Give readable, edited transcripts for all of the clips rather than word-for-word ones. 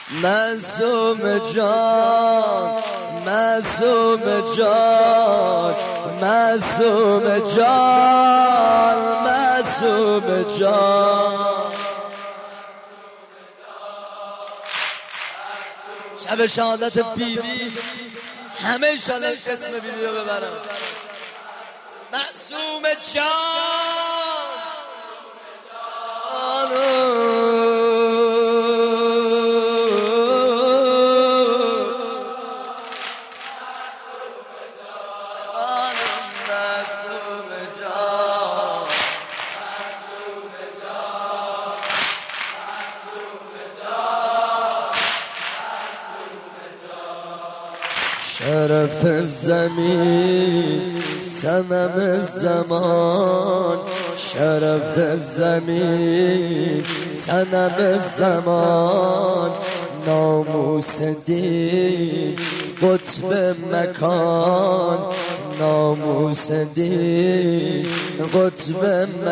معصوم جان معصوم جان معصوم جان معصوم جان. شب شهادت بیبی همه انشالله قسم ویدیو ببرم. معصوم جان شرف الزمین صنم الزمان شرف الزمین صنم الزمان ناموس دین قطب مکان ناموس دین قطب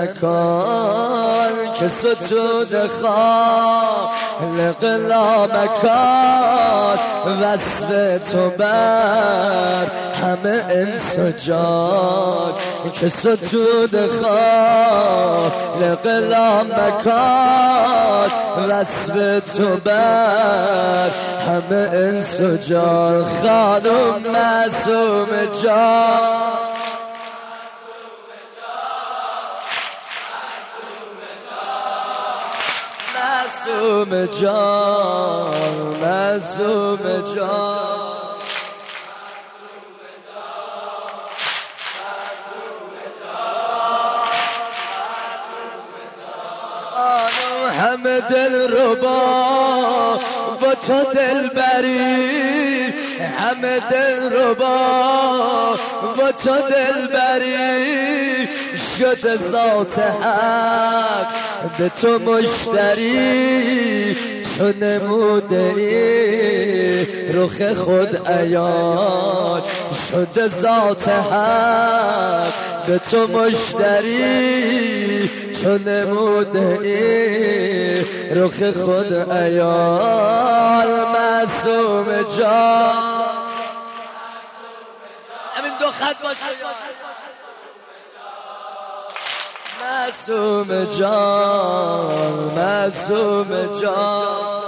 مکان که ستود خالق لامکان وصف تو بر همه انس و جان که ستود خالق لامکان وصف تو بر همه انس و جان. خانم معصوم جان معصوم جان معصوم جان خانم همه دل ربا و تو دل بری همه دل ربا و تو دل بری شده ذات حق به تو مشتری چون نموده ای رخ خود عیان شده ذات حق به تو مشتری چون نموده ای رخ خود عیان. معصوم جان همین دو خط باشه. معصوم جان معصوم جان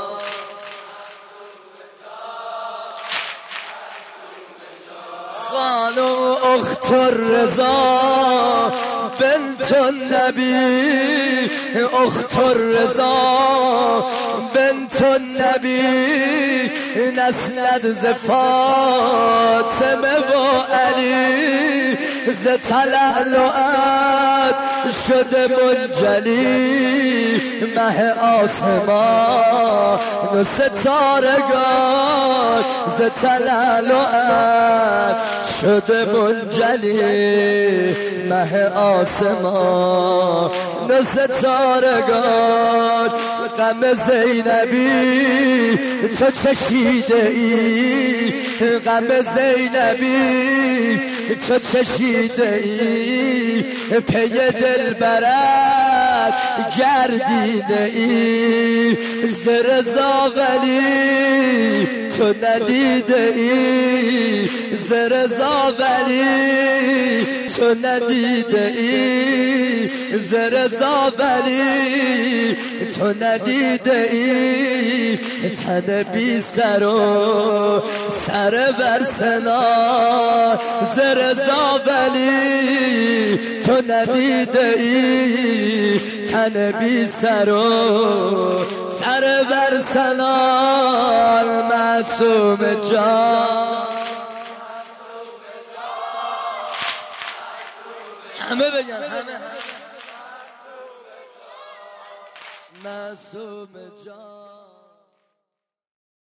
خانم اخت الرضا بنت النبی اخت الرضا بنت النبی نسلت ز فاطمه و علی ز تلألؤت شده منجلی مه آسمان و ستارگان ز تلألؤت شده منجلی مه آسمان و ستارگان. غم زینبی تو چشیده ای غم زینبی تو چشیده ای پی دلبرت گردیده ای ز رضا ولی تو ندیده ای ز رضا ولی تو ندیده ای ز رضا ولی تو ندیده ای تن بی سر و سر بر سنا ز رضا ولی تو ندیده ای تن بی سر و سر بر سنا. معصوم جان همه بگن همه معصوم جان